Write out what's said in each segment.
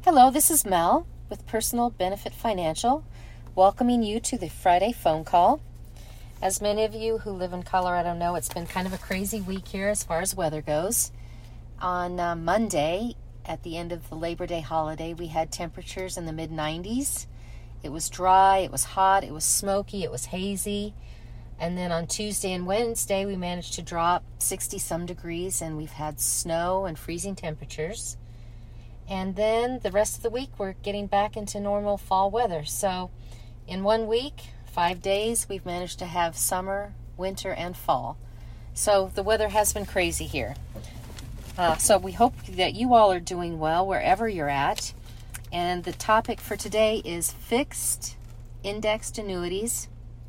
Hello, this is Mel with Personal Benefit Financial, welcoming you to the Friday phone call. As many of you who live in Colorado know, it's been kind of a crazy week here as far as weather goes. On Monday, at the end of the Labor Day holiday, we had temperatures in the mid-90s. It was dry, it was hot, it was smoky, it was hazy. And then on Tuesday and Wednesday, we managed to drop 60-some degrees, and we've had snow and freezing temperatures. And then the rest of the week, we're getting back into normal fall weather. So in 1 week, 5 days, we've managed to have summer, winter, and fall. So the weather has been crazy here. So we hope that you all are doing well wherever you're at. And the topic for today is fixed indexed annuities.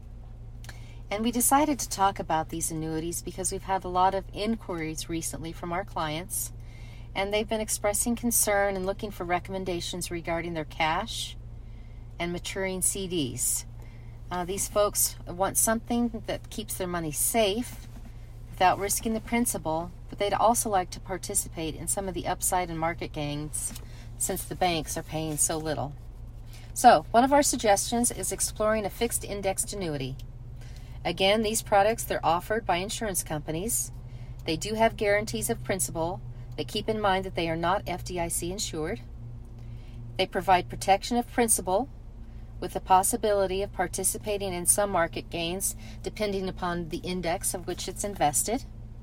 And we decided to talk about these annuities because we've had a lot of inquiries recently from our clients. And they've been expressing concern and looking for recommendations regarding their cash and maturing CDs. These folks want something that keeps their money safe without risking the principal, but they'd also like to participate in some of the upside and market gains since the banks are paying so little. So, one of our suggestions is exploring a fixed indexed annuity. Again, these products, they're offered by insurance companies. They do have guarantees of principal, but keep in mind that they are not FDIC insured. They provide protection of principal with the possibility of participating in some market gains depending upon the index of which it's invested.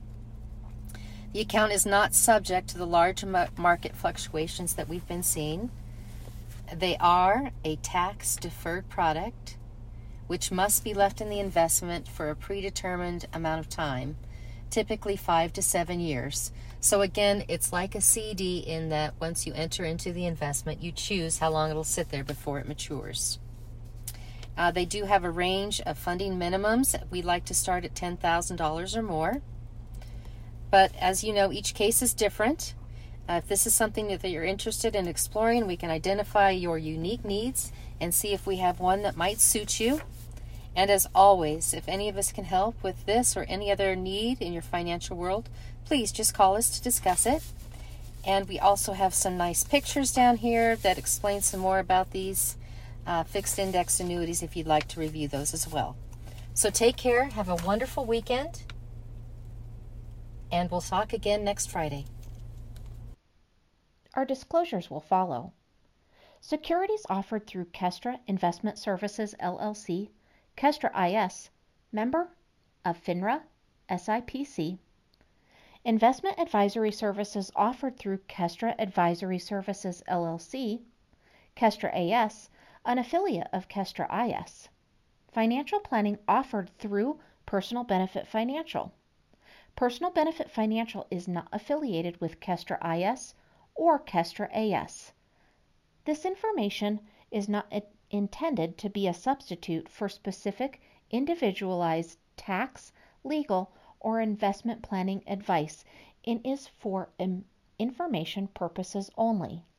The account is not subject to the large market fluctuations that we've been seeing. They are a tax-deferred product, which must be left in the investment for a predetermined amount of time, typically 5 to 7 years. So again, it's like a CD in that once you enter into the investment, you choose how long it'll sit there before it matures. They do have a range of funding minimums. We like to start at $10,000 or more. But as you know, each case is different. If this is something that you're interested in exploring, we can identify your unique needs and see if we have one that might suit you. And as always, if any of us can help with this or any other need in your financial world, please just call us to discuss it. And we also have some nice pictures down here that explain some more about these fixed index annuities if you'd like to review those as well. So take care, have a wonderful weekend, and we'll talk again next Friday. Our disclosures will follow. Securities offered through Kestra Investment Services, LLC, Kestra IS, member of FINRA, SIPC. Investment advisory services offered through Kestra Advisory Services, LLC, Kestra AS, an affiliate of Kestra IS. Financial planning offered through Personal Benefit Financial. Personal Benefit Financial is not affiliated with Kestra IS or Kestra AS. This information is not intended to be a substitute for specific, individualized tax, legal, or investment planning advice and is for information purposes only.